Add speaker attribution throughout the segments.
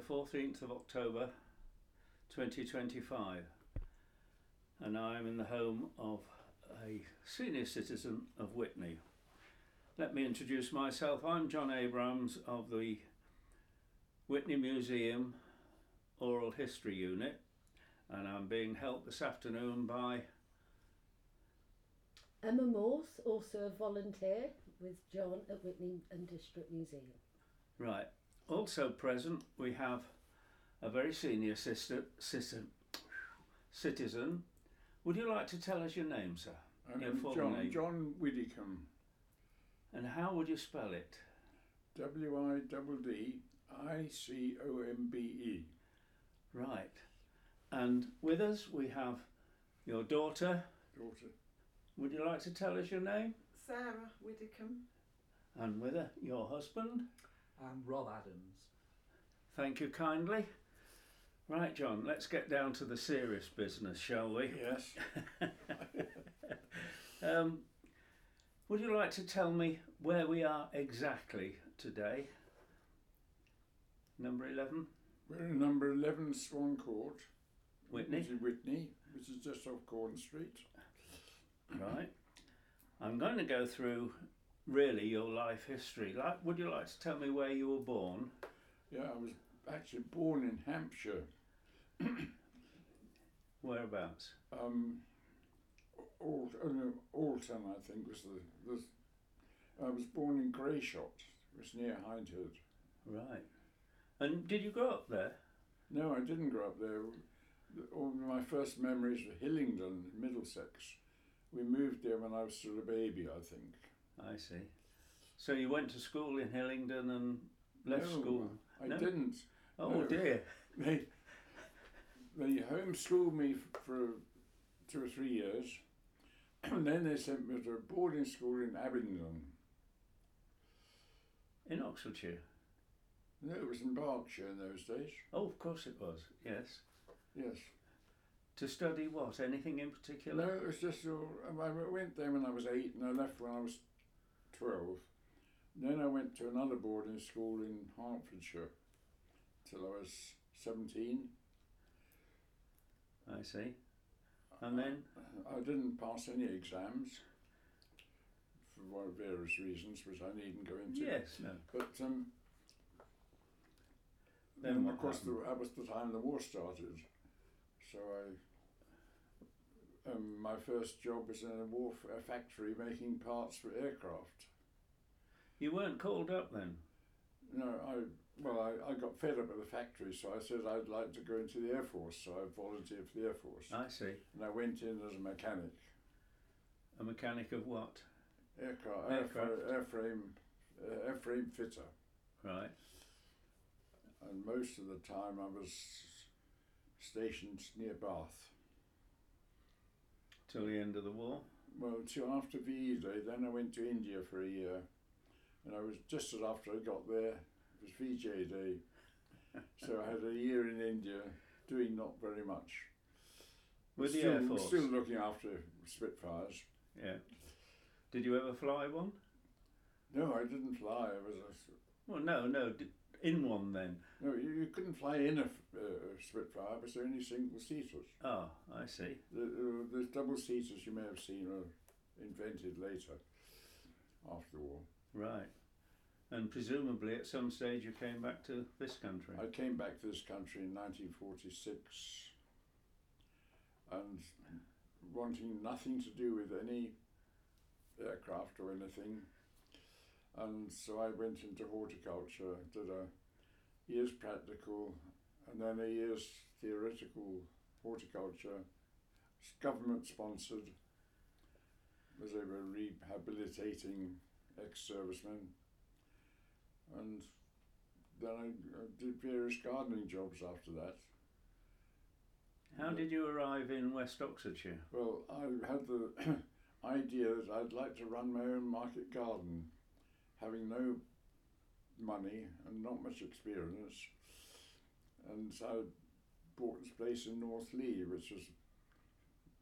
Speaker 1: 14th of October 2025, and I am in the home of a senior citizen of Witney. Let me introduce myself. I'm John Abrams of the Witney Museum Oral History Unit, and I'm being helped this afternoon by
Speaker 2: Emma Morse, also a volunteer with John at Witney and District Museum.
Speaker 1: Right. Also present we have a very senior citizen. Would you like to tell us your name, sir? Your full name.
Speaker 3: John Widdicombe.
Speaker 1: And how would you spell it?
Speaker 3: Widdicombe.
Speaker 1: Right. And with us we have your daughter. Would you like to tell us your name?
Speaker 4: Sarah Widdicombe.
Speaker 1: And with her, your husband?
Speaker 5: I'm Rob Adams.
Speaker 1: Thank you kindly. Right, John, let's get down to the serious business, shall we?
Speaker 3: Yes.
Speaker 1: Would you like to tell me where we are exactly today? Number 11?
Speaker 3: We're in number 11 Swan Court,
Speaker 1: Witney?
Speaker 3: Witney, which is just off Corn Street.
Speaker 1: Right. I'm going to go through really your life history. Would you like to tell me where you were born?
Speaker 3: Yeah, I was actually born in Hampshire.
Speaker 1: Whereabouts?
Speaker 3: Alton, I think, was the. I was born in Greyshot. It was near Hindhead.
Speaker 1: Right. And did you grow up there?
Speaker 3: No, I didn't grow up there. All my first memories were Hillingdon, Middlesex. We moved there when I was still a baby, I think.
Speaker 1: I see. So you went to school in Hillingdon and left school?
Speaker 3: I didn't.
Speaker 1: Oh
Speaker 3: no.
Speaker 1: Dear.
Speaker 3: They homeschooled me for 2 or 3 years, and then they sent me to a boarding school in Abingdon.
Speaker 1: In Oxfordshire?
Speaker 3: No, it was in Berkshire in those days.
Speaker 1: Oh, of course it was, yes.
Speaker 3: Yes.
Speaker 1: To study what? Anything in particular?
Speaker 3: No, it was just, I went there when I was 8 and I left when I was 12. Then I went to another boarding school in Hertfordshire till I was 17.
Speaker 1: I see. And then?
Speaker 3: I didn't pass any exams for various reasons, which I needn't go into.
Speaker 1: Yes, no.
Speaker 3: But
Speaker 1: then
Speaker 3: of course that was the time the war started. So my first job was in a factory making parts for aircraft.
Speaker 1: You weren't called up then?
Speaker 3: No, I got fed up with the factory, so I said I'd like to go into the Air Force, so I volunteered for the Air Force.
Speaker 1: I see.
Speaker 3: And I went in as a mechanic.
Speaker 1: A mechanic of what?
Speaker 3: Airframe fitter.
Speaker 1: Right.
Speaker 3: And most of the time I was stationed near Bath.
Speaker 1: Till the end of the war?
Speaker 3: Well, till after VE Day, then I went to India for a year. And I was just as after I got there, it was VJ Day. So I had a year in India doing not very much.
Speaker 1: With the Air Force?
Speaker 3: Still looking after Spitfires.
Speaker 1: Yeah. Did you ever fly one?
Speaker 3: No, I didn't fly.
Speaker 1: Well, no, in one then?
Speaker 3: No, you couldn't fly in a Spitfire, but it's only single seaters.
Speaker 1: Oh, I see.
Speaker 3: The double seaters you may have seen were invented later, after the war.
Speaker 1: Right. And presumably at some stage you came back to this country?
Speaker 3: I came back to this country in 1946 and wanting nothing to do with any aircraft or anything. And so I went into horticulture, did a year's practical and then a year's theoretical horticulture. It's government sponsored, as they were rehabilitating ex-servicemen. And then I did various gardening jobs after that.
Speaker 1: How did you arrive in West Oxfordshire?
Speaker 3: Well, I had the idea that I'd like to run my own market garden, having no money and not much experience. And so I bought this place in North Lee, which was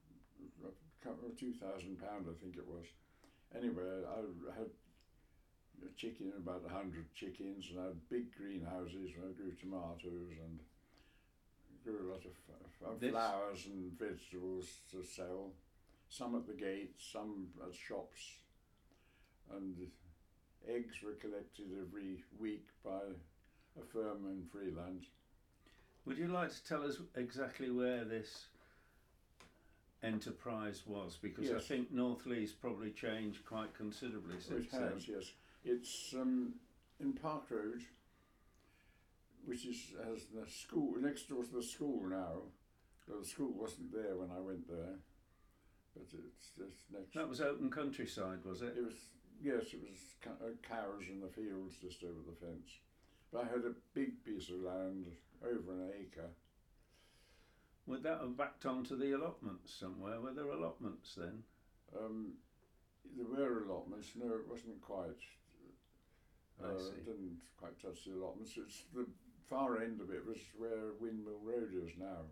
Speaker 3: £2,000, I think it was. Anyway, I had a chicken, about 100 chickens, and I had big greenhouses where I grew tomatoes and grew a lot of
Speaker 1: This-
Speaker 3: flowers and vegetables to sell. Some at the gates, some at shops, and eggs were collected every week by a firm in Freeland.
Speaker 1: Would you like to tell us exactly where this enterprise was? Because I
Speaker 3: Yes.
Speaker 1: think Northlea's probably changed quite considerably
Speaker 3: It
Speaker 1: since then.
Speaker 3: has, yes. It's in Park Road, which has the school next door to the school now. Though the school wasn't there when I went there, but it's just next.
Speaker 1: That was open countryside, was it?
Speaker 3: It was, yes, it was cows in the fields just over the fence. But I had a big piece of land, over an acre.
Speaker 1: Would that have backed onto the allotments somewhere? Were there allotments then?
Speaker 3: There were allotments. No, it wasn't quite.
Speaker 1: I see.
Speaker 3: It didn't quite touch the allotments. It's the far end of it was where Windmill Road is now.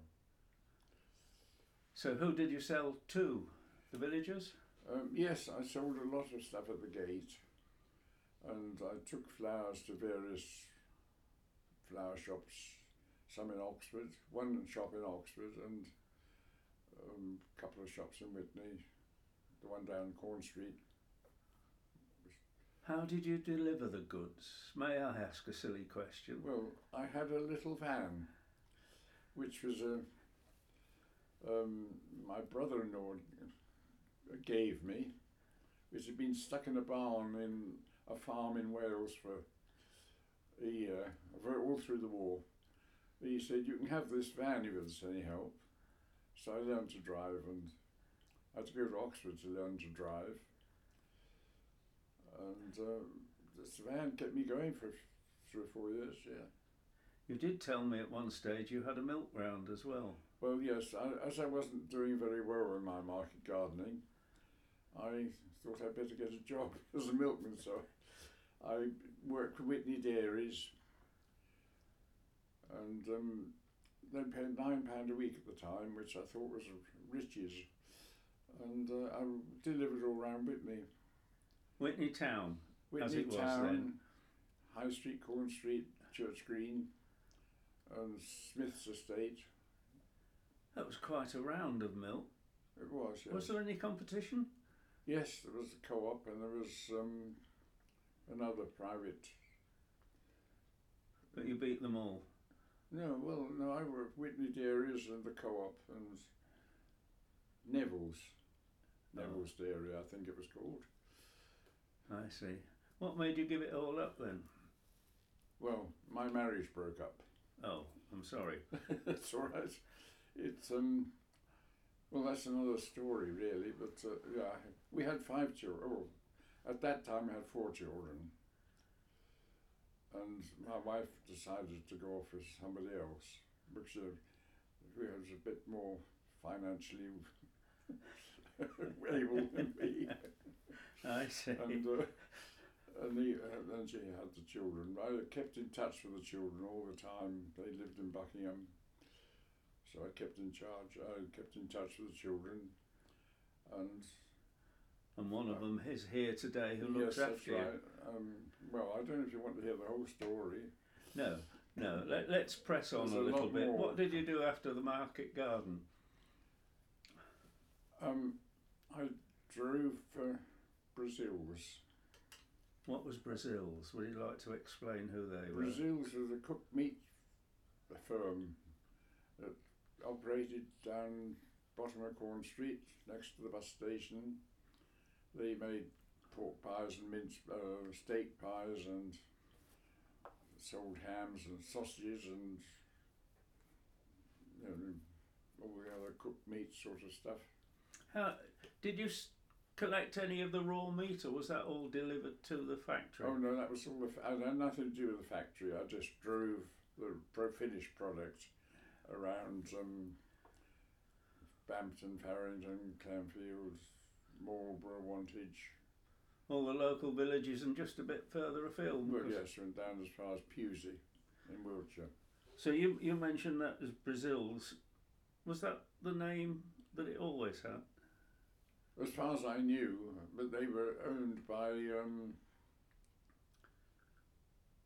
Speaker 1: So who did you sell to? The villagers?
Speaker 3: Yes, I sold a lot of stuff at the gate, and I took flowers to various flower shops, some in Oxford, one shop in Oxford, and a couple of shops in Witney, the one down Corn Street.
Speaker 1: How did you deliver the goods? May I ask a silly question?
Speaker 3: Well, I had a little van, which was my brother-in-law gave me, which had been stuck in a barn in a farm in Wales for a year, all through the war. He said, "You can have this van if it's any help." So I learned to drive, and I had to go to Oxford to learn to drive. And this van kept me going for 3 or 4 years, yeah.
Speaker 1: You did tell me at one stage you had a milk round as well.
Speaker 3: Well, yes, as I wasn't doing very well in my market gardening, I thought I'd better get a job as a milkman, so I worked for Whitney Dairies, and they paid £9 a week at the time, which I thought was riches, and I delivered all round Whitney.
Speaker 1: Whitney Town, as
Speaker 3: Whitney
Speaker 1: it was
Speaker 3: Town,
Speaker 1: then.
Speaker 3: High Street, Corn Street, Church Green, and Smith's Estate.
Speaker 1: That was quite a round of milk.
Speaker 3: It was, yes.
Speaker 1: Was there any competition?
Speaker 3: Yes, there was a co-op, and there was another private.
Speaker 1: But you beat them all.
Speaker 3: No, well, no, I worked Whitney Dairies and the co-op and Neville's. Neville's Dairy, I think it was called.
Speaker 1: I see. What made you give it all up then?
Speaker 3: Well, my marriage broke up.
Speaker 1: Oh, I'm sorry.
Speaker 3: It's all right. It's well, that's another story really. But yeah, we had 5 children. Oh, at that time we had 4 children, and my wife decided to go off with somebody else, which who was a bit more financially able than me.
Speaker 1: I see.
Speaker 3: And then she had the children. I kept in touch with the children all the time. They lived in Buckingham, so I kept in charge. I kept in touch with the children, and
Speaker 1: one of them is here today who looks
Speaker 3: yes,
Speaker 1: after
Speaker 3: that's
Speaker 1: you.
Speaker 3: right. Well, I don't know if you want to hear the whole story.
Speaker 1: No. Let's press on
Speaker 3: There's
Speaker 1: a
Speaker 3: a
Speaker 1: little
Speaker 3: lot
Speaker 1: bit.
Speaker 3: more.
Speaker 1: What did you do after the market garden?
Speaker 3: I drove for Brazil's.
Speaker 1: What was Brazil's? Would you like to explain who they were?
Speaker 3: Brazil's was a cooked meat firm that operated down bottom of Corn Street next to the bus station. They made pork pies and steak pies, and sold hams and sausages and all the other cooked meat sort of stuff.
Speaker 1: How did you collect any of the raw meat, or was that all delivered to the factory?
Speaker 3: Oh no, that was all. I had nothing to do with the factory. I just drove the finished product around Bampton, Farringdon, Clanfield, Marlborough, Wantage.
Speaker 1: All the local villages and just a bit further afield.
Speaker 3: Well,
Speaker 1: because-
Speaker 3: yes, went down as far as Pewsey in Wiltshire.
Speaker 1: So you mentioned that as Brazil's. Was that the name that it always had?
Speaker 3: As far as I knew, but they were owned by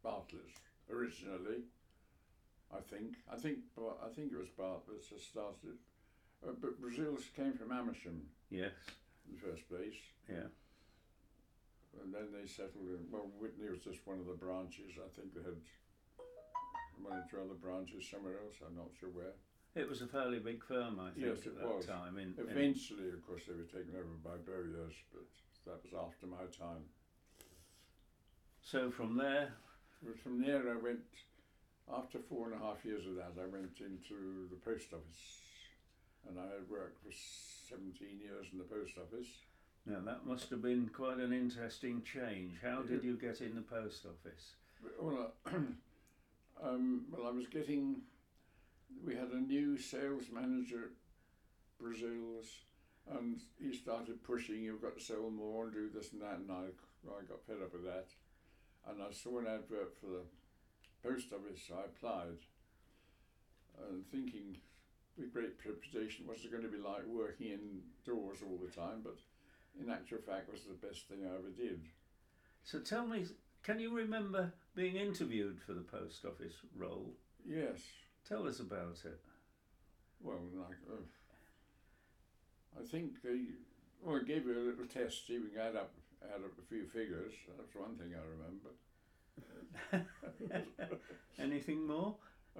Speaker 3: Bartlett's originally. I think it was Bartlett's that started, but Brazil's came from Amersham
Speaker 1: Yes.
Speaker 3: in the first place,
Speaker 1: Yeah.
Speaker 3: and then they settled in. Well, Whitney was just one of the branches. I think they had one or two other branches somewhere else. I'm not sure where.
Speaker 1: It was a fairly big firm, I think,
Speaker 3: Yes,
Speaker 1: at
Speaker 3: it
Speaker 1: that
Speaker 3: was.
Speaker 1: time.
Speaker 3: Eventually, of course, they were taken over by Bowyers, but that was after my time.
Speaker 1: So from there,
Speaker 3: But from there, I went, after 4.5 years of that, I went into the post office. And I had worked for 17 years in the post office.
Speaker 1: now that must have been quite an interesting change. How did you get in the post office?
Speaker 3: Well, well, I was getting, we had a new sales manager at Brazil's, and he started pushing, you've got to sell more and do this and that, and I got fed up with that. And I saw an advert for the post office, so I applied, and thinking with great trepidation, what's it going to be like working indoors all the time? But in actual fact, it was the best thing I ever did.
Speaker 1: So tell me, can you remember being interviewed for the post office role?
Speaker 3: Yes.
Speaker 1: Tell us about it.
Speaker 3: Well, like, I think they gave you a little test, see if we can add up a few figures. That's one thing I remember.
Speaker 1: Anything more?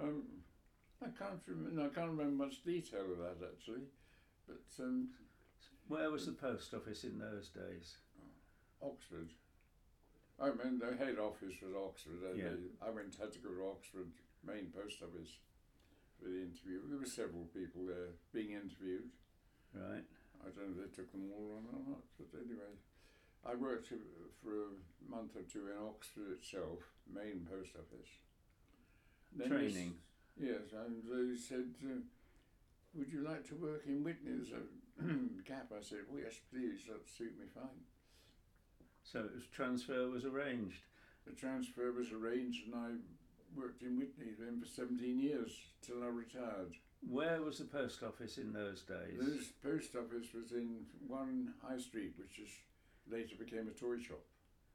Speaker 3: I can't remember much detail of that actually, but
Speaker 1: Where was the post office in those days?
Speaker 3: Oxford. I mean, the head office was Oxford.
Speaker 1: Yeah.
Speaker 3: I had to go to Oxford main post office for the interview. There were several people there being interviewed.
Speaker 1: Right.
Speaker 3: I don't know if they took them all on or not, but anyway, I worked for a month or two in Oxford itself, main post office. Then
Speaker 1: Training.
Speaker 3: Yes, and they said, would you like to work in Whitney? There's a gap. I said, well, yes, please, that'd suit me fine.
Speaker 1: So transfer was arranged.
Speaker 3: The transfer was arranged and I worked in Whitney then for 17 years till I retired.
Speaker 1: Where was the post office in those days?
Speaker 3: This post office was in one High Street, which later became a toy shop.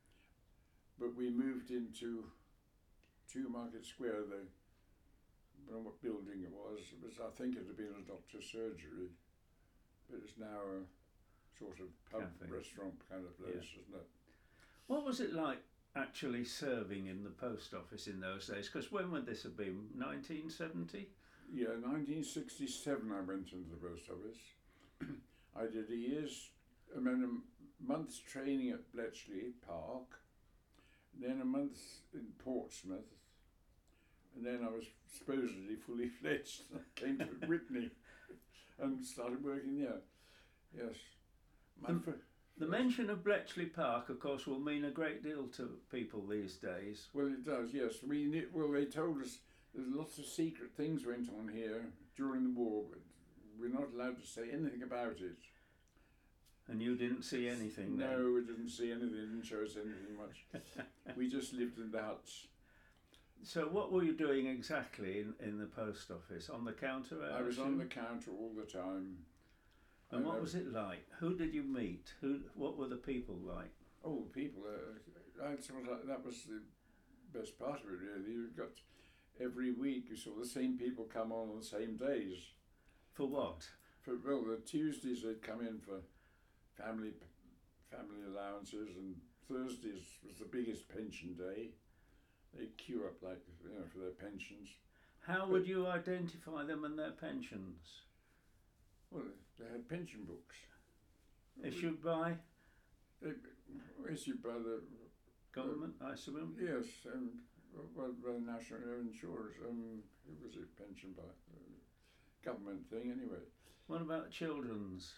Speaker 3: But we moved into 2 Market Square, I don't know what building it was. I think it had been a doctor's surgery, but it's now a sort of pub
Speaker 1: Cafe.
Speaker 3: restaurant kind of place, isn't it?
Speaker 1: What was it like actually serving in the post office in those days? Because when would this have been? 1970?
Speaker 3: Yeah, 1967 I went into the post office. I did a month's training at Bletchley Park, then a month in Portsmouth, and then I was supposedly fully fledged. I came to Whitney and started working there. Yes.
Speaker 1: The mention of Bletchley Park, of course, will mean a great deal to people these days.
Speaker 3: Well, it does, yes. They told us there's lots of secret things went on here during the war, but we're not allowed to say anything about it.
Speaker 1: And you didn't see anything then?
Speaker 3: No, we didn't see anything, didn't show us anything much. We just lived in the huts.
Speaker 1: So what were you doing exactly in the post office? On the counter?
Speaker 3: I was on the counter all the time.
Speaker 1: And what was it like? Who did you meet? What were the people like?
Speaker 3: Oh, people! That was the best part of it, really. You got every week you saw the same people come on the same days.
Speaker 1: For what?
Speaker 3: The Tuesdays they'd come in for family allowances, and Thursdays was the biggest pension day. They'd queue up for their pensions.
Speaker 1: How would you identify them and their pensions?
Speaker 3: Well, they had pension books.
Speaker 1: Issued by?
Speaker 3: Issued by the
Speaker 1: government, I assume?
Speaker 3: Yes, by the National Insurance. Who was it pensioned by? Government thing, anyway.
Speaker 1: What about children's?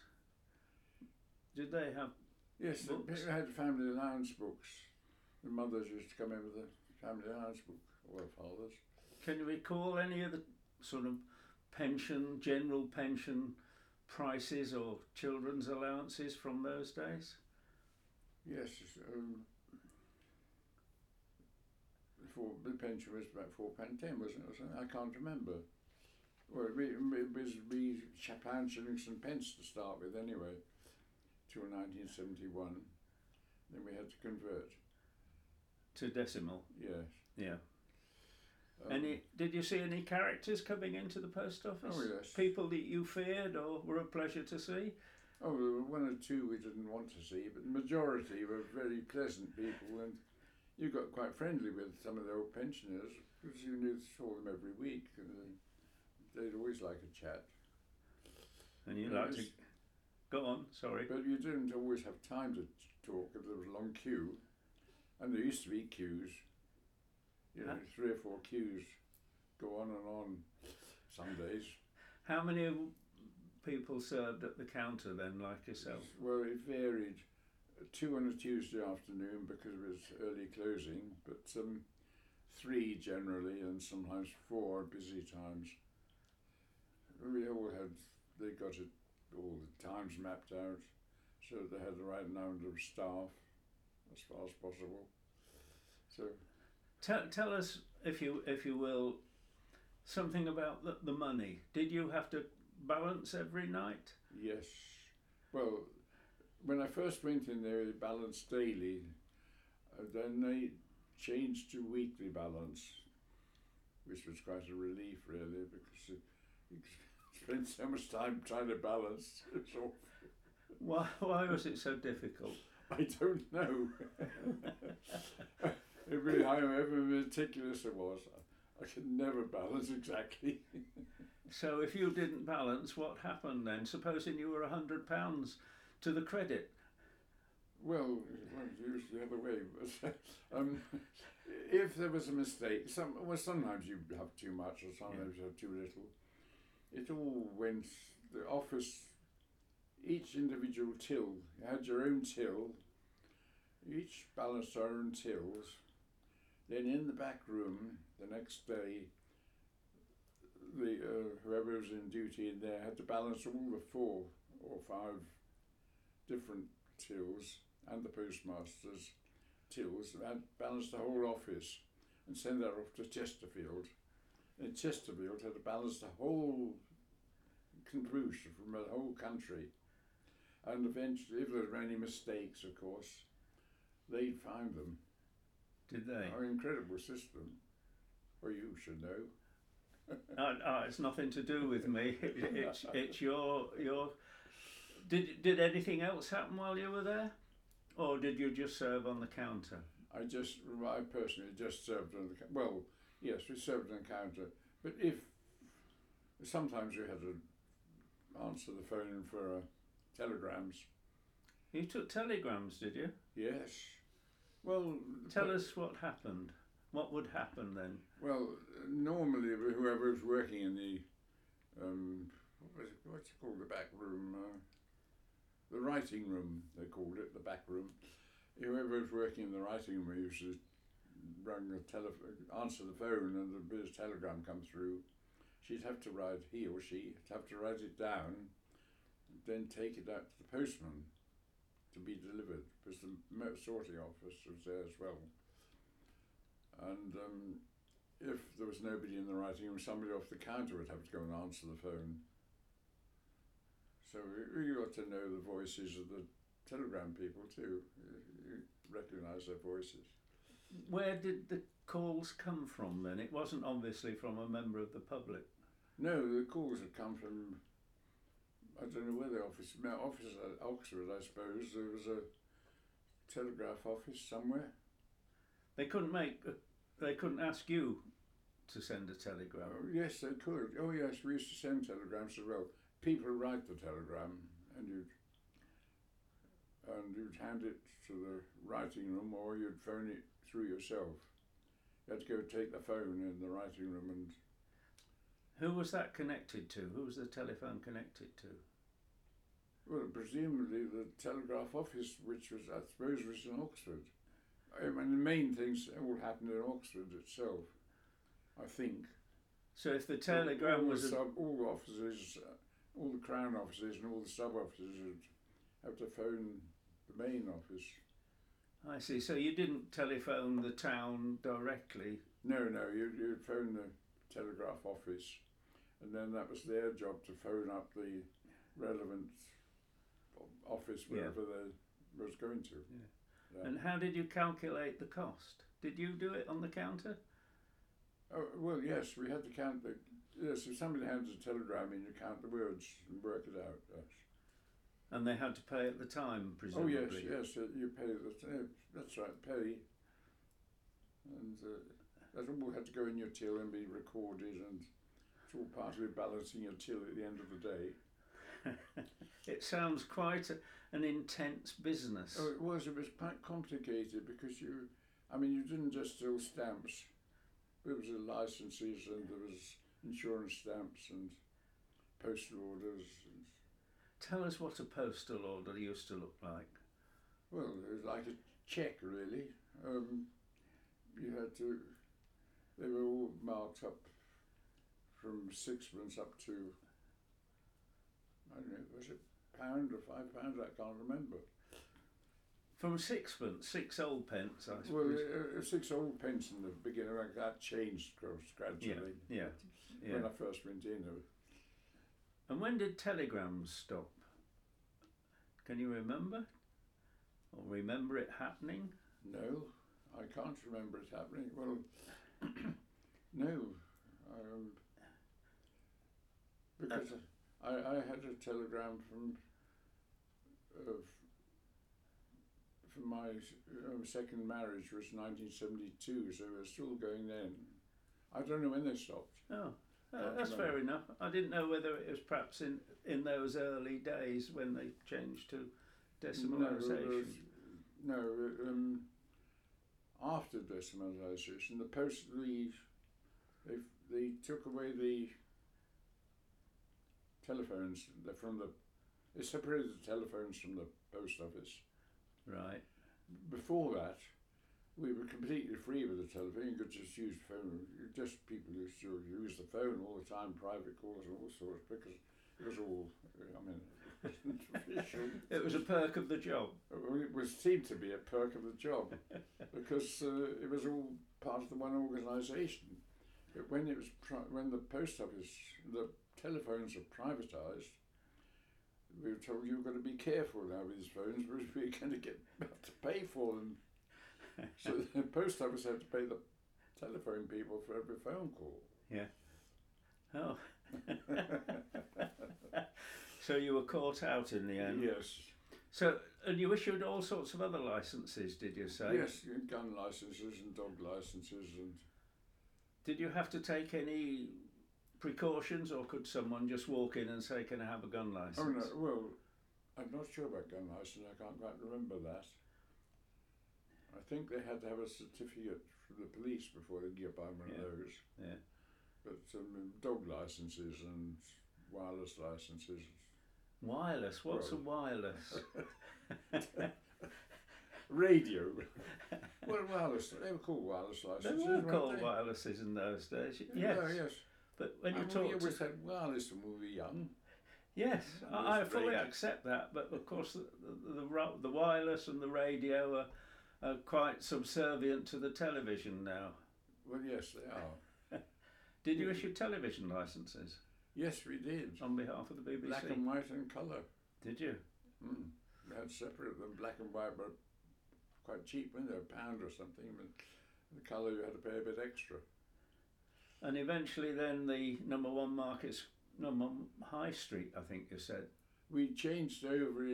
Speaker 1: Did they have
Speaker 3: Yes,
Speaker 1: books?
Speaker 3: they had family allowance books. The mothers used to come in with a family allowance book, or the fathers.
Speaker 1: Can you recall any of the sort of general pension prices or children's allowances from those days?
Speaker 3: Yes, the pension was about £4.10, wasn't it? Or something? I can't remember. Well, it was £1 shillings and pence to start with, anyway, till 1971. Then we had to convert.
Speaker 1: To decimal?
Speaker 3: Yes.
Speaker 1: Yeah.
Speaker 3: Um,
Speaker 1: Did you see any characters coming into the post office?
Speaker 3: Oh, yes.
Speaker 1: People that you feared or were a pleasure to see?
Speaker 3: Oh, there were one or two we didn't want to see, but the majority were very pleasant people, and you got quite friendly with some of the old pensioners because you knew saw them every week, and they'd always like a chat.
Speaker 1: And you
Speaker 3: Yeah,
Speaker 1: like to
Speaker 3: it's-
Speaker 1: go on? Sorry.
Speaker 3: But you didn't always have time to talk if there was a long queue, and there used to be queues. You know,
Speaker 1: Huh?
Speaker 3: 3 or 4 queues go on and on some days.
Speaker 1: How many people served at the counter then, like yourself?
Speaker 3: Well, it varied. 2 on a Tuesday afternoon because it was early closing, but 3 generally, and sometimes 4 busy times. We all had, they got it all the times mapped out, so they had the right number of staff as far as possible. So
Speaker 1: Tell us, if you will, something about the money. Did you have to balance every night?
Speaker 3: yes, well, when I first went in there, they balanced daily. Then they changed to weekly balance, which was quite a relief, really, because you spend so much time trying to balance. It's awful.
Speaker 1: Why was it so difficult?
Speaker 3: I don't know. However meticulous it was, I could never balance exactly.
Speaker 1: So if you didn't balance, what happened then? Supposing you were £100 to the credit.
Speaker 3: Well, it was the other way. But, if there was a mistake, sometimes you have too much, or sometimes you have too little. It all went. The office, each individual till, you had your own till. Each balanced our own tills. Then in the back room, the next day, the whoever was in duty in there had to balance all the 4 or 5 different tills and the postmaster's tills, and balance the whole office and send that off to Chesterfield. And Chesterfield had to balance the whole caboose from the whole country. And eventually, if there were any mistakes, of course, they'd find them.
Speaker 1: Did they?
Speaker 3: An incredible system. Well, you should know.
Speaker 1: It's nothing to do with me. It's your. Did anything else happen while you were there, or did you just serve on the counter?
Speaker 3: I personally just served on the well, yes, we served on the counter. But if sometimes we had to answer the phone for telegrams.
Speaker 1: You took telegrams, did you?
Speaker 3: Yes. Well,
Speaker 1: Tell us what happened. What would happen then?
Speaker 3: Well, normally whoever was working in the what's it called, the back room, the writing room they called it, the back room. Whoever was working in the writing room used to answer the phone, and there'd be a telegram come through. He or she'd have to write it down, then take it out to the postman to be delivered, because the sorting office was there as well. And if there was nobody in the writing room, somebody off the counter would have to go and answer the phone. So we got to know the voices of the telegram people too. You recognise their voices.
Speaker 1: Where did the calls come from then? It wasn't obviously from a member of the public.
Speaker 3: No, the calls had come from, I don't know where the office at Oxford, I suppose. There was a telegraph office somewhere.
Speaker 1: They couldn't ask you to send a telegram.
Speaker 3: Oh, yes, they could. Oh, yes, we used to send telegrams as well. People would write the telegram, and you'd hand it to the writing room, or you'd phone it through yourself. You had to go take the phone in the writing room. And
Speaker 1: Who was that connected to? Who was the telephone connected to?
Speaker 3: well, presumably the telegraph office, which was, I suppose, was in Oxford. I mean, the main things all happened in Oxford itself, I think.
Speaker 1: So if the telegram was
Speaker 3: all the offices, all the Crown offices and all the sub offices would have to phone the main office.
Speaker 1: I see. So you didn't telephone the town directly.
Speaker 3: No, you'd phone the telegraph office, and then that was their job to phone up the relevant office wherever they was going to.
Speaker 1: Yeah.
Speaker 3: Yeah.
Speaker 1: And how did you calculate the cost? Did you do it on the counter?
Speaker 3: Oh, well, yes, we had to count the. Yes, if somebody hands a telegram in, you count the words and work it out. Yes.
Speaker 1: And they had to pay at the time,
Speaker 3: Oh
Speaker 1: presumably.
Speaker 3: yes, you pay the. That's right, pay. And that all had to go in your till and be recorded, and it's all part of balancing your till at the end of the day.
Speaker 1: It sounds quite an intense business.
Speaker 3: Oh, it was quite complicated because you didn't just sell stamps. There was licenses and there was insurance stamps and postal orders.
Speaker 1: Tell us what a postal order used to look like.
Speaker 3: Well, it was like a cheque, really. You had to. They were all marked up from sixpence up to. I don't know. Was it £1 or £5? I can't remember.
Speaker 1: From sixpence, 6 old pence, I
Speaker 3: Well,
Speaker 1: suppose.
Speaker 3: 6 old pence in the beginning. That changed gradually.
Speaker 1: Yeah.
Speaker 3: When I first went in.
Speaker 1: And when did telegrams stop? Can you remember? Or remember it happening?
Speaker 3: No, I can't remember it happening. Well, no. Because I had a telegram from my second marriage was 1972, so we're still going then. I don't know when they stopped.
Speaker 1: Oh, that's fair enough. I didn't know whether it was perhaps in those early days when they changed to decimalisation.
Speaker 3: No, after decimalisation, the post they took away the telephones they separated the telephones from the post office.
Speaker 1: Right.
Speaker 3: Before that, we were completely free with the telephone. You could just use phone. Just people used to use the phone all the time, private calls and all sorts, because it was all. It wasn't official.
Speaker 1: It was a perk of the job.
Speaker 3: It seemed to be a perk of the job, because it was all part of the one organisation. But when the post office, the telephones were privatised, we were told you've got to be careful now with these phones because we're going to have to pay for them. So the post office had to pay the telephone people for every phone call.
Speaker 1: Yeah. Oh. So you were caught out in the end.
Speaker 3: Yes.
Speaker 1: So, and you issued all sorts of other licences, did you say?
Speaker 3: Yes, gun licences and dog licences and.
Speaker 1: Did you have to take any precautions, or could someone just walk in and say, "Can I have a gun licence?"
Speaker 3: Oh no, well, I'm not sure about gun licence. I can't quite remember that. I think they had to have a certificate from the police before they could buy one of those.
Speaker 1: Yeah.
Speaker 3: But dog licences and wireless licences.
Speaker 1: Wireless? What's a wireless?
Speaker 3: Radio. Well, wireless. They were called wireless
Speaker 1: They
Speaker 3: licences.
Speaker 1: were
Speaker 3: weren't
Speaker 1: called
Speaker 3: they?
Speaker 1: wirelesses in those days. Yes.
Speaker 3: Yeah, yes.
Speaker 1: But when you
Speaker 3: We
Speaker 1: talk to...
Speaker 3: always had wireless when we were young.
Speaker 1: Yes,
Speaker 3: And
Speaker 1: I
Speaker 3: there's
Speaker 1: fully
Speaker 3: radio.
Speaker 1: accept that. But of course, the wireless and the radio are quite subservient to the television now.
Speaker 3: Well, yes, they are.
Speaker 1: Did you issue television licences
Speaker 3: Yes, we did.
Speaker 1: on behalf of the BBC?
Speaker 3: Black and white and colour.
Speaker 1: Did you?
Speaker 3: Mm. We had separate them, black and white, but quite cheap, weren't they? £1 or something. But the colour you had to pay a bit extra.
Speaker 1: And eventually then the number 1 Markets, number High Street, I think you said.
Speaker 3: We changed over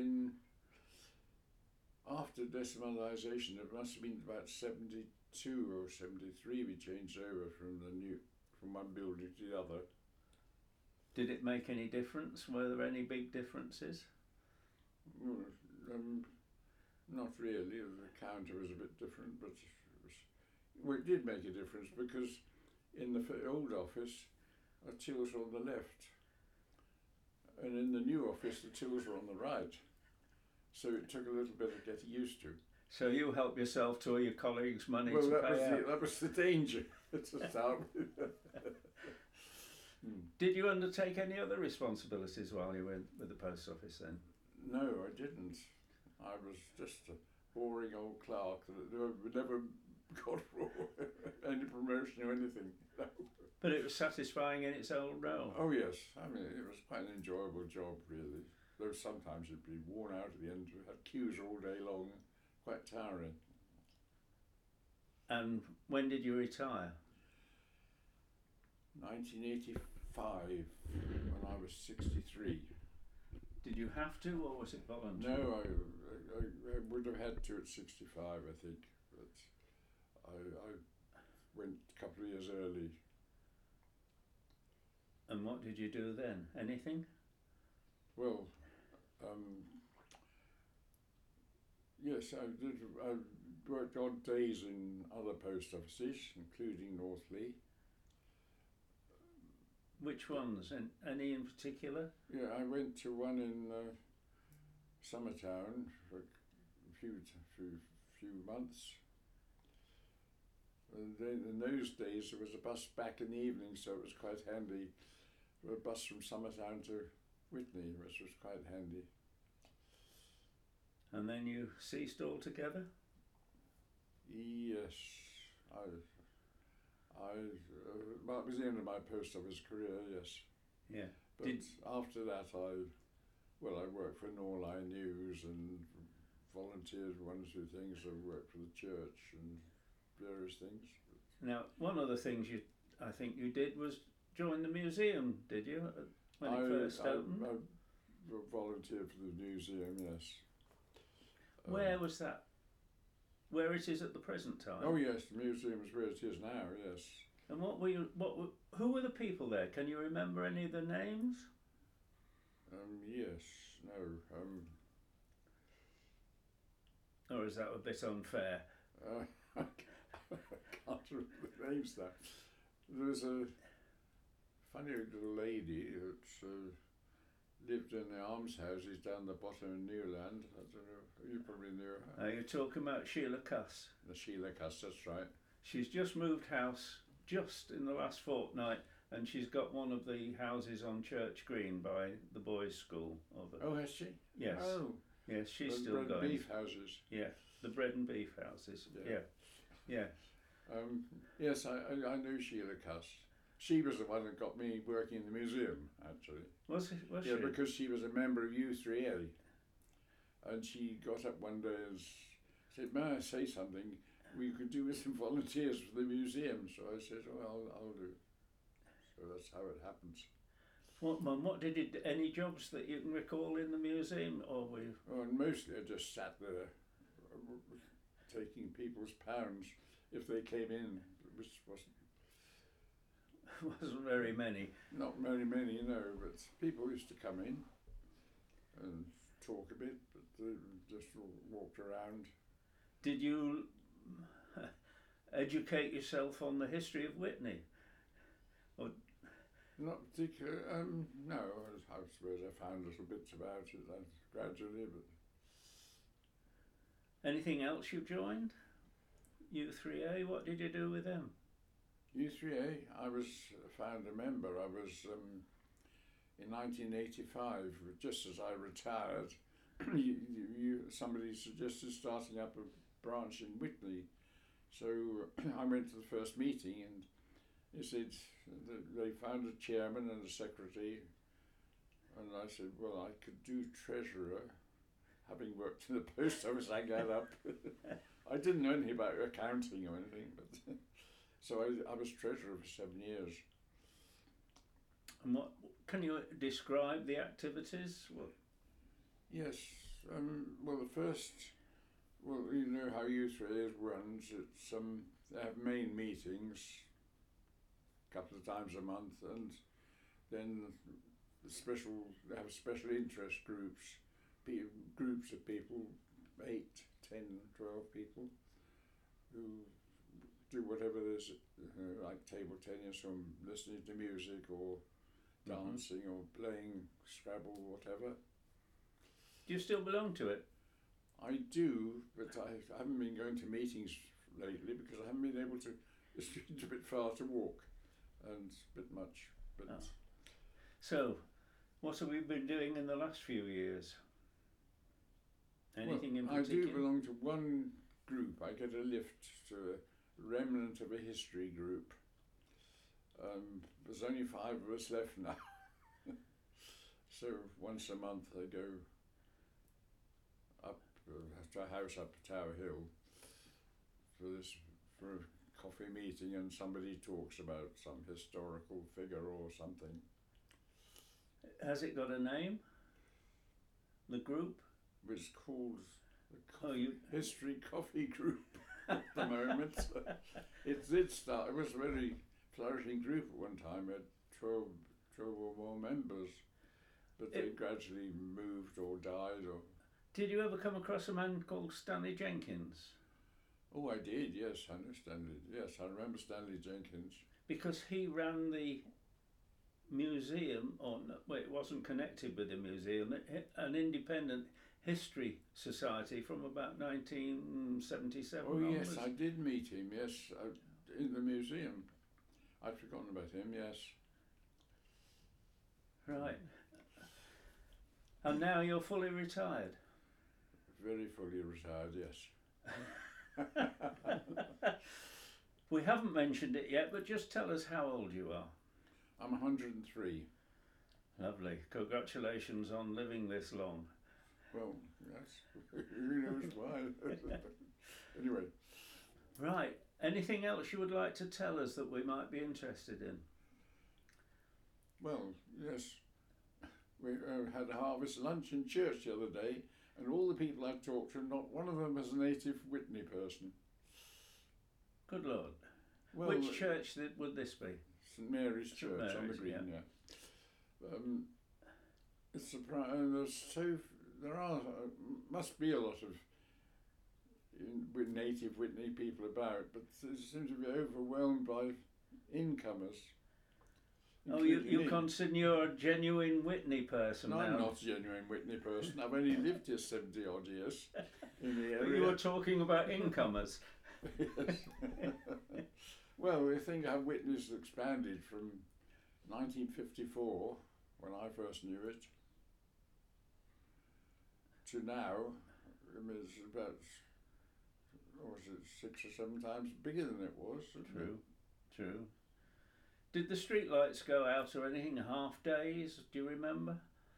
Speaker 3: after decimalisation. It must have been about 72 or 73. We changed over from one building to the other.
Speaker 1: Did it make any difference? Were there any big differences?
Speaker 3: Well, not really. The counter was a bit different, but it did make a difference because in the old office, our tills were on the left, and in the new office, the tills were on the right. So it took a little bit of getting used to.
Speaker 1: So you help yourself to all your colleagues' money
Speaker 3: Well,
Speaker 1: to
Speaker 3: that
Speaker 1: pay out.
Speaker 3: that was the danger to start with.
Speaker 1: Did you undertake any other responsibilities while you were with the post office then?
Speaker 3: No, I didn't. I was just a boring old clerk that never got any promotion or anything. No.
Speaker 1: But it was satisfying in its own role.
Speaker 3: Oh yes, I mean it was quite an enjoyable job really. Though sometimes you'd be worn out at the end. We had queues all day long, quite tiring.
Speaker 1: And when did you retire?
Speaker 3: 1985, when I was 63.
Speaker 1: Did you have to, or was it voluntary?
Speaker 3: No, I would have had to at 65, I think, but I went a couple of years early.
Speaker 1: And what did you do then? Anything?
Speaker 3: Well, yes, I did. I worked odd days in other post offices, including Northley.
Speaker 1: Which ones? And any in particular?
Speaker 3: Yeah, I went to one in Summertown for a few months. And then in those days there was a bus back in the evening, so it was quite handy. A bus from Summertown to Witney, which was quite handy.
Speaker 1: And then you ceased altogether?
Speaker 3: Yes, well, it was the end of my post office career, yes.
Speaker 1: Yeah.
Speaker 3: But after that, I worked for Norline News and volunteered for one or two things. I worked for the church and various things.
Speaker 1: Now, one of the things I think you did was join the museum, did you, when it first opened?
Speaker 3: I volunteered for the museum, yes.
Speaker 1: Where was that? Where it is at the present time?
Speaker 3: Oh yes, the museum is where it is now, yes.
Speaker 1: And who were the people there? Can you remember any of the names?
Speaker 3: Yes, no.
Speaker 1: Or is that a bit unfair?
Speaker 3: I can't remember the names now. There was a funny little lady that lived in the almshouses down the bottom of Newland. I don't know, you probably knew her.
Speaker 1: Are you talking about Sheila Cuss?
Speaker 3: The Sheila Cuss, that's right.
Speaker 1: She's just moved house just in the last fortnight, and she's got one of the houses on Church Green by the boys' school.
Speaker 3: Oh, has she?
Speaker 1: Yes.
Speaker 3: Oh,
Speaker 1: Yes, she's
Speaker 3: the
Speaker 1: still
Speaker 3: bread
Speaker 1: going.
Speaker 3: and beef houses.
Speaker 1: Yeah, the bread and beef houses.
Speaker 3: Yeah.
Speaker 1: Yeah.
Speaker 3: Yes, I knew Sheila Cuss. She was the one that got me working in the museum, actually.
Speaker 1: Was she?
Speaker 3: Yeah, because she was a member of U3A. And she got up one day and said, "May I say something? We could do with some volunteers for the museum." So I said, "Oh, I'll do." So that's how it happens.
Speaker 1: What did you do? Any jobs that you can recall in the museum, or were you?
Speaker 3: Oh, and mostly I just sat there taking people's pounds if they came in, which
Speaker 1: Wasn't very many.
Speaker 3: not very many, no, but people used to come in and talk a bit, but they just walked around. Did
Speaker 1: you educate yourself on the history of Witney? Or
Speaker 3: Not particularly, no, I suppose I found little bits about it gradually, but...
Speaker 1: Anything else you joined? U3A, what did you do with them?
Speaker 3: U3A, I was found a member. I was, in 1985, just as I retired, somebody suggested starting up a branch in Witney. So I went to the first meeting and he said they found a chairman and a secretary, and I said, well, I could do treasurer. Having worked in the post office, I got up. I didn't know anything about accounting or anything, but so I was treasurer for 7 years.
Speaker 1: And what can you describe the activities?
Speaker 3: Yes, well, you know how U3A runs. It's they have main meetings a couple of times a month, and then they have special interest groups. Groups of people, 8, 10, 12 people, who do whatever it is, like table tennis or listening to music or dancing or playing Scrabble, whatever.
Speaker 1: Do you still belong to it?
Speaker 3: I do, but I haven't been going to meetings lately because I haven't been able to. It's a bit far to walk and a bit much. But
Speaker 1: So, what have we been doing in the last few years? Anything in particular?
Speaker 3: I do belong to one group. I get a lift to a remnant of a history group. There's only 5 of us left now. So once a month I go up to a house up Tower Hill for a coffee meeting, and somebody talks about some historical figure or something.
Speaker 1: Has it got a name? The group?
Speaker 3: It's called the
Speaker 1: Oh, you.
Speaker 3: History Coffee Group at the moment. It did start. It was a very flourishing group at one time. It had 12 or more members, but they gradually moved or died. Or
Speaker 1: Did you ever come across a man called Stanley Jenkins?
Speaker 3: oh, I did. Yes, I know Stanley. Yes, I remember Stanley Jenkins.
Speaker 1: Because he ran the museum, or no, well, it wasn't connected with the museum, an independent history society from about 1977
Speaker 3: Oh
Speaker 1: onwards.
Speaker 3: yes, I did meet him. Yes, in the museum. I'd forgotten about him. Yes.
Speaker 1: Right. And now you're fully retired.
Speaker 3: Very fully retired. Yes.
Speaker 1: We haven't mentioned it yet, but just tell us how old you are.
Speaker 3: I'm 103.
Speaker 1: Lovely. Congratulations on living this long.
Speaker 3: Well, yes. Who knows why? Anyway.
Speaker 1: Right. Anything else you would like to tell us that we might be interested in?
Speaker 3: Well, yes. We had a harvest lunch in church the other day, and all the people I talked to, not one of them was a native Witney person.
Speaker 1: Good Lord.
Speaker 3: Well,
Speaker 1: Which church would this be?
Speaker 3: St Mary's
Speaker 1: St.
Speaker 3: Church on the
Speaker 1: Mary's,
Speaker 3: green,
Speaker 1: yeah.
Speaker 3: yeah. It's surprising. There are must be a lot of native Witney people about, but they seem to be overwhelmed by incomers.
Speaker 1: Oh, you
Speaker 3: including me.
Speaker 1: consider you're a genuine Witney person
Speaker 3: No,
Speaker 1: now?
Speaker 3: I'm not a genuine Witney person. I've only lived here 70 odd years in the
Speaker 1: But
Speaker 3: area.
Speaker 1: you were talking about incomers.
Speaker 3: Yes. Well, we think how Witney's expanded from 1954, when I first knew it, to now. I mean, it's about, what was it, 6 or 7 times bigger than it was.
Speaker 1: True. Did the street lights go out or anything? Half days? Do you remember?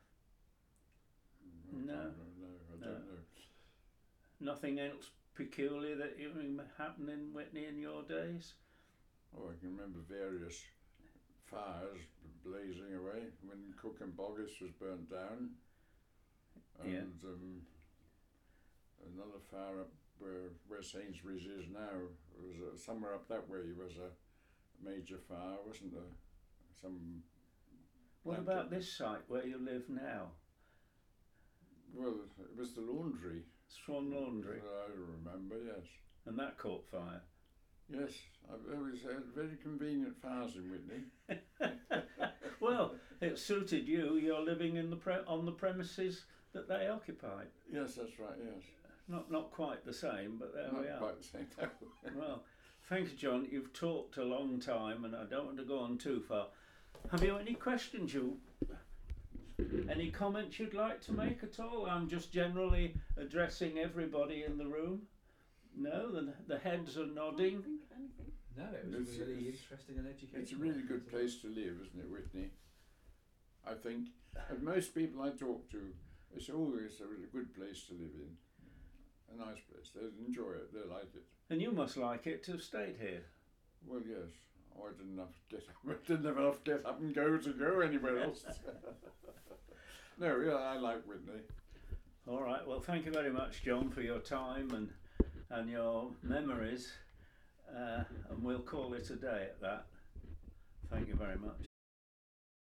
Speaker 1: No.
Speaker 3: I don't know.
Speaker 1: Nothing else peculiar that happened in Witney in your days?
Speaker 3: Oh, I can remember various fires blazing away when Cook and Boggis was burnt down, and another fire up where Sainsbury's is now. Was somewhere up that way was a major fire, wasn't there?
Speaker 1: What about this site where you live now?
Speaker 3: Well, it was the laundry.
Speaker 1: Swan Laundry.
Speaker 3: I remember, yes.
Speaker 1: And that caught fire.
Speaker 3: Yes, I've always had very convenient fires in Witney.
Speaker 1: Well, it suited you. You're living in on the premises that they occupied.
Speaker 3: Yes, that's right, yes.
Speaker 1: Not quite the same, but there we
Speaker 3: Not
Speaker 1: are.
Speaker 3: quite the same.
Speaker 1: Well, thank you, John. You've talked a long time, and I don't want to go on too far. Have you any questions? Any comments you'd like to make at all? I'm just generally addressing everybody in the room. No, the heads are nodding.
Speaker 5: No, it was
Speaker 3: It's-
Speaker 5: really
Speaker 3: it's-
Speaker 5: interesting and educational.
Speaker 3: It's a really good place to live, isn't it, Witney? I think. And most people I talk to, it's always a really good place to live in. A nice place. They enjoy it. They like it.
Speaker 1: And you must like it to have stayed here.
Speaker 3: Well, yes. Oh, I didn't have enough get up and go anywhere else. No, yeah, I like Witney.
Speaker 1: All right. Well, thank you very much, John, for your time and your memories. And we'll call it a day at that. Thank you very much.